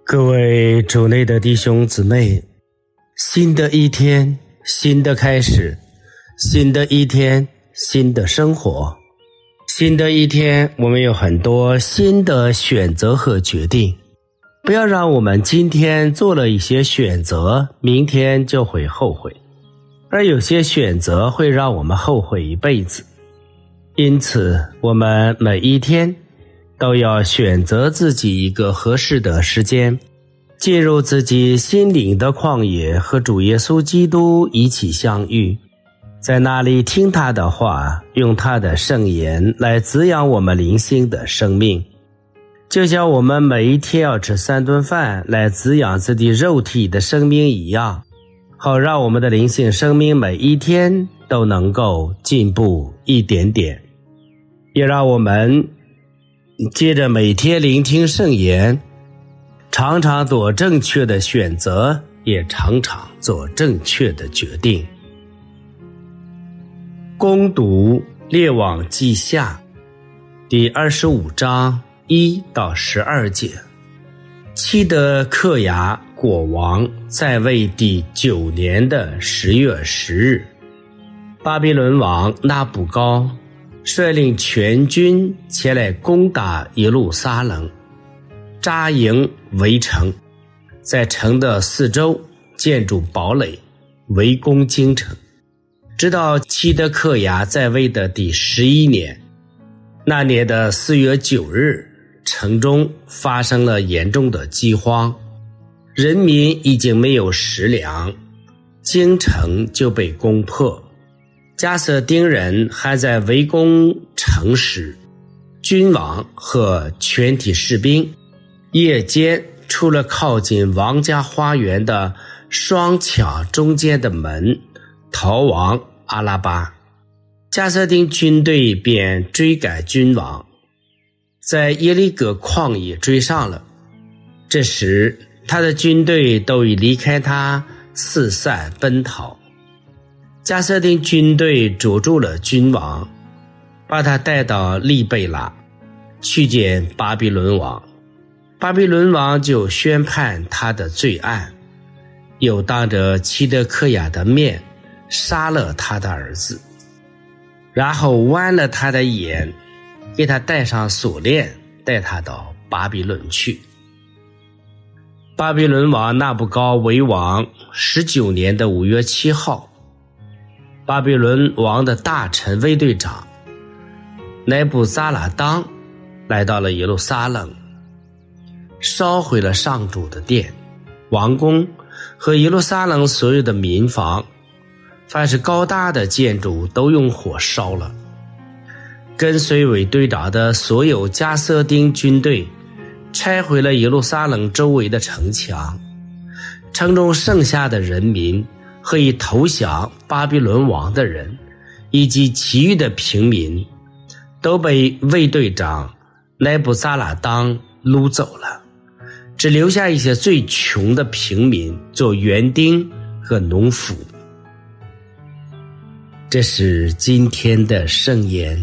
各位主内的弟兄姊妹，新的一天，新的开始，新的一天，新的生活。新的一天，我们有很多新的选择和决定。不要让我们今天做了一些选择，明天就会后悔。而有些选择会让我们后悔一辈子。因此，我们每一天都要选择自己一个合适的时间，进入自己心灵的旷野，和主耶稣基督一起相遇，在那里听他的话，用他的圣言来滋养我们灵性的生命。就像我们每一天要吃3顿饭来滋养自己肉体的生命一样，好让我们的灵性生命每一天都能够进步一点点。也让我们接着每天聆听圣言，常常做正确的选择，也常常做正确的决定。攻读列王记下第25章1到12节。希得克雅果王在位第9年的10月10日，巴比伦王拿布高率领全军前来攻打耶路撒冷，扎营围城，在城的四周建筑堡垒，围攻京城。直到希得克雅在位的第11年，那年的4月9日，城中发生了严重的饥荒，人民已经没有食粮，京城就被攻破。加色丁人还在围攻城时，君王和全体士兵夜间出了靠近王家花园的双墙中间的门，逃往阿拉巴。加色丁军队便追赶君王，在耶利哥旷野追上了。这时他的军队都已离开他，四散奔逃。加色丁军队捉住了君王，把他带到利贝拉，去见巴比伦王。巴比伦王就宣判他的罪案，又当着希得克雅的面杀了他的儿子，然后剜了他的眼，给他戴上锁链，带他到巴比伦去。巴比伦王拿布高为王19年的5月7号，巴比伦王的大臣卫队长乃布扎拉当来到了耶路撒冷，烧毁了上主的殿、王宫和耶路撒冷所有的民房，凡是高大的建筑都用火烧了。跟随卫队长的所有加色丁军队拆毁了耶路撒冷周围的城墙，城中剩下的人民和已投降巴比伦王的人，以及其余的平民，都被卫队长乃布扎拉当掳走了，只留下一些最穷的平民做园丁和农夫。这是今天的圣言。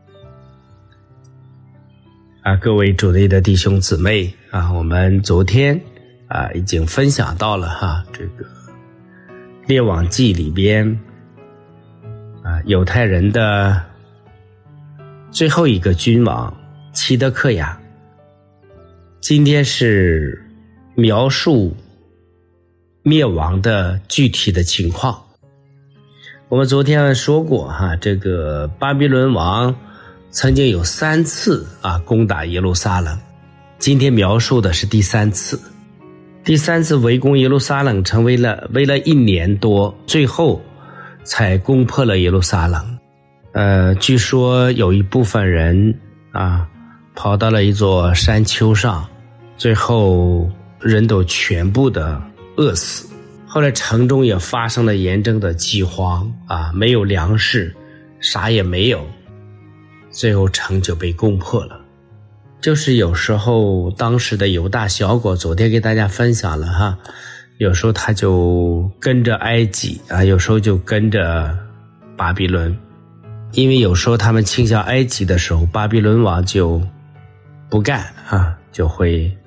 各位主内的弟兄姊妹我们昨天已经分享到了这个列王记里边犹太人的最后一个君王希得克雅。今天是描述灭亡的具体的情况。我们昨天说过这个巴比伦王曾经有3次攻打耶路撒冷，今天描述的是第3次。第3次围攻耶路撒冷城为了1年多，最后才攻破了耶路撒冷。据说有一部分人跑到了一座山丘上，最后人都全部的饿死。后来城中也发生了严重的饥荒没有粮食，啥也没有，最后城就被攻破了。就是有时候当时的犹大小国，昨天给大家分享了有时候他就跟着埃及有时候就跟着巴比伦，因为有时候他们倾向埃及的时候，巴比伦王就不干就会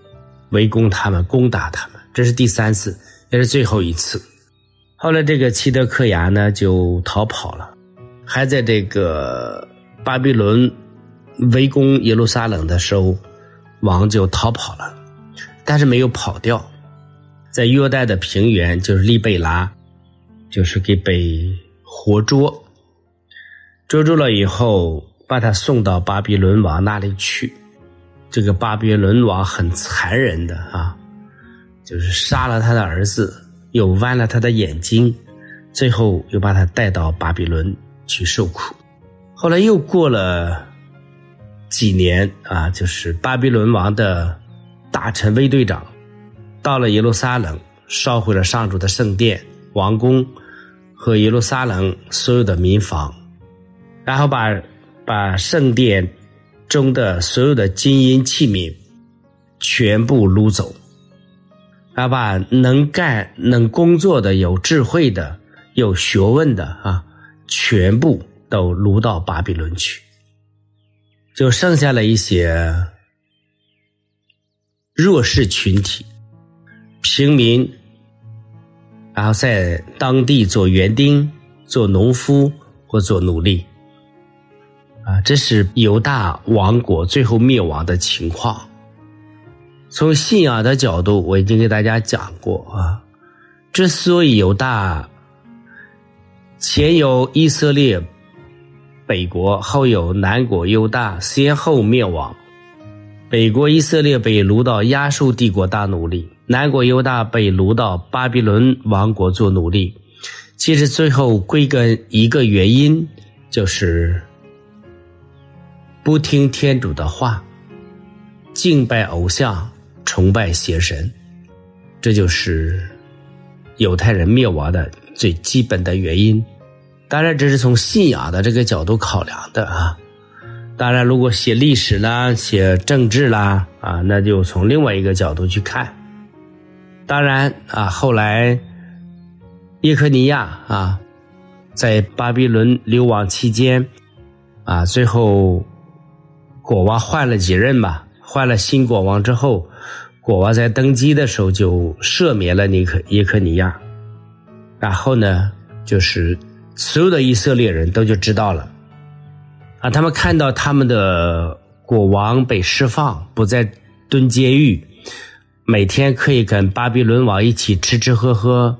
围攻他们，攻打他们。这是第3次，也是最后一次。后来这个齐德克雅呢就逃跑了，还在这个巴比伦围攻耶路撒冷的时候，王就逃跑了，但是没有跑掉，在约旦的平原，就是利贝拉，就是给被活捉住了以后，把他送到巴比伦王那里去。这个巴比伦王很残忍的就是杀了他的儿子，又剜了他的眼睛，最后又把他带到巴比伦去受苦。后来又过了几年就是巴比伦王的大臣卫队长到了耶路撒冷，烧毁了上主的圣殿、王宫和耶路撒冷所有的民房，然后把圣殿中的所有的金银器皿全部掳走，然后把能干能工作的、有智慧的、有学问的全部都掳到巴比伦去，就剩下了一些弱势群体、平民，然后在当地做园丁、做农夫或做奴隶这是犹大王国最后灭亡的情况。从信仰的角度，我已经给大家讲过之所以犹大前有以色列北国，后有南国犹大先后灭亡，北国以色列被掳到亚述帝国大奴隶，南国犹大被掳到巴比伦王国做奴隶，其实最后归根一个原因，就是不听天主的话，敬拜偶像，崇拜邪神，这就是犹太人灭亡的最基本的原因。当然这是从信仰的这个角度考量的当然如果写历史啦，写政治啦那就从另外一个角度去看。当然后来耶科尼亚在巴比伦流亡期间最后国王换了几任吧，换了新国王之后，国王在登基的时候就赦免了耶科尼亚，然后呢就是所有的以色列人都就知道了他们看到他们的国王被释放，不再蹲监狱，每天可以跟巴比伦王一起吃吃喝喝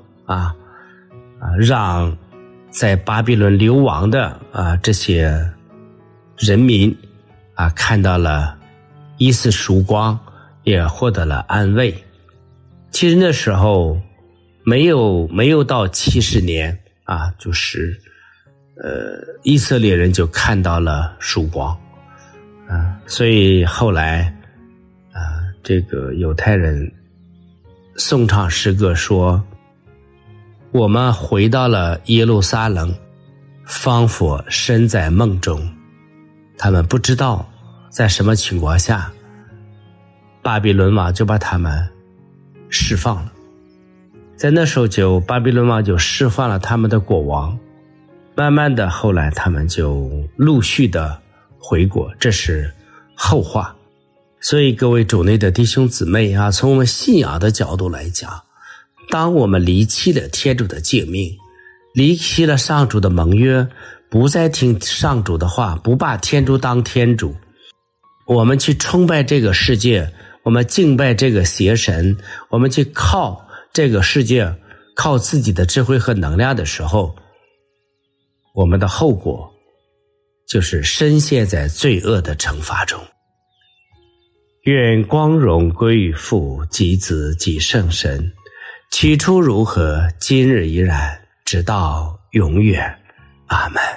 让在巴比伦流亡的这些人民看到了一丝曙光，也获得了安慰。其实那时候没有到70年就是以色列人就看到了曙光所以后来这个犹太人颂唱诗歌说，我们回到了耶路撒冷，仿佛身在梦中。他们不知道在什么情况下巴比伦王就把他们释放了。在那时候巴比伦王就释放了他们的国王，慢慢的后来他们就陆续的回国，这是后话。所以各位主内的弟兄姊妹从我们信仰的角度来讲，当我们离弃了天主的诫命，离弃了上主的盟约，不再听上主的话，不把天主当天主，我们去崇拜这个世界，我们敬拜这个邪神，我们去靠这个世界，靠自己的智慧和能量的时候，我们的后果就是深陷在罪恶的惩罚中。愿光荣归于父及子及圣神，起初如何，今日依然，直到永远。阿们。